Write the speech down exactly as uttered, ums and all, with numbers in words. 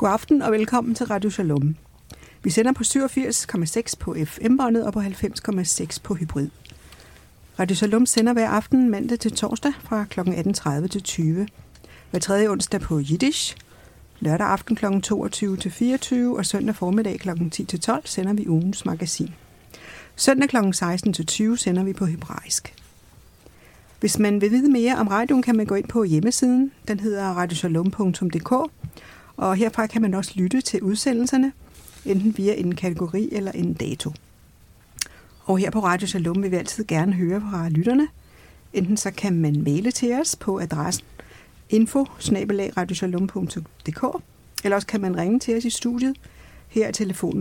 God aften og velkommen til Radio Shalom. Vi sender på syvogfirs komma seks på F M-båndet og på halvfems komma seks på hybrid. Radio Shalom sender hver aften mandag til torsdag fra kl. atten tredive til tyve. Hver tredje onsdag på Jiddisch. Lørdag aften kl. toogtyve til fireogtyve og søndag formiddag kl. ti til tolv sender vi ugens magasin. Søndag kl. seksten til tyve sender vi på hebraisk. Hvis man vil vide mere om radioen, kan man gå ind på hjemmesiden. Den hedder radioshalom punktum d k, og herfra kan man også lytte til udsendelserne, enten via en kategori eller en dato. Og her på Radio Shalom vil vi altid gerne høre fra lytterne. Enten så kan man maile til os på adressen info bindestreg radioshalom punktum d k, eller også kan man ringe til os i studiet. Her er telefonen